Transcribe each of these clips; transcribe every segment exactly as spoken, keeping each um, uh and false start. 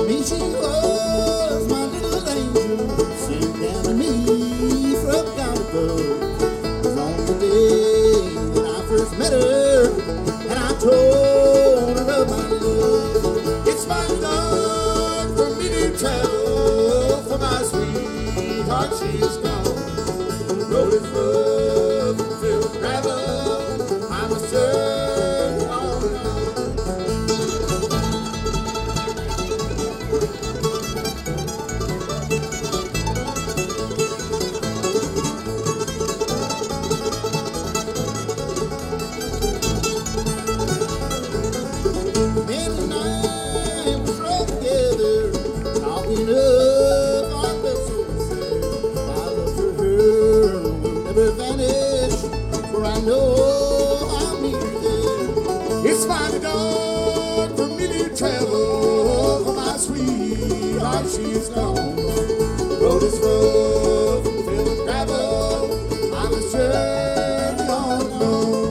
Me, she was my little angel, sent down to me from down above. It was on the day when I first met her, and I told her of my love. It's my love for me to travel, for my sweetheart she's gone. The road is rough and filled with gravel. I must turn on and on. Men and I was thrown together, talking of our love so sad. My love for her will never vanish, for I know I'll meet her there. It's finally done for me to travel, for my sweetheart she's gone. The road is rough and filled with gravel. I must journey on and on.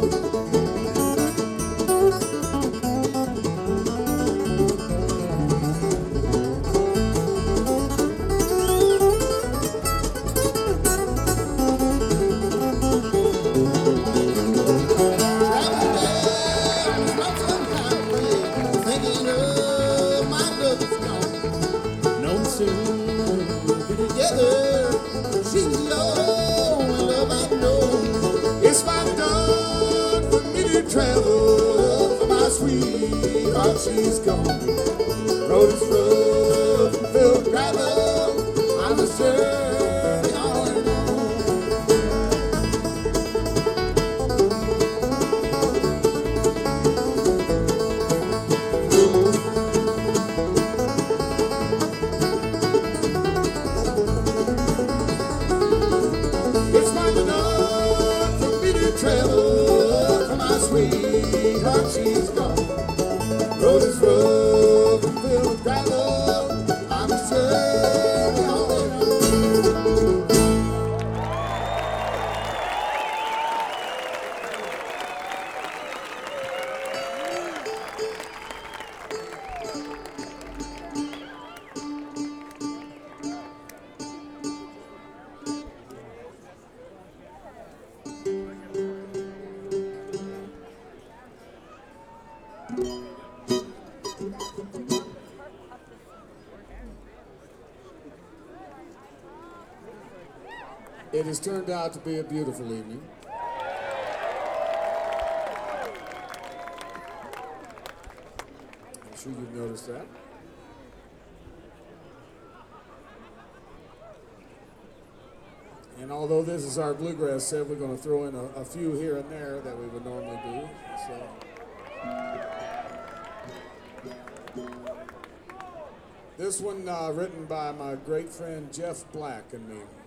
Thinking of my love is gone. No soon we'll be together. She's the only love I know. It's my done for me to travel, for my sweetheart she's gone. The road is rough and filled with gravel. I must journey on and on. It's my love for me to travel, for my sweetheart she's gone. The road is rough and filled with gravel. I must journey on and on. It has turned out to be a beautiful evening. I'm sure you've noticed that. And although this is our bluegrass set, we're going to throw in a, a few here and there that we would normally do. So. This one uh, written by my great friend Jeff Black and me.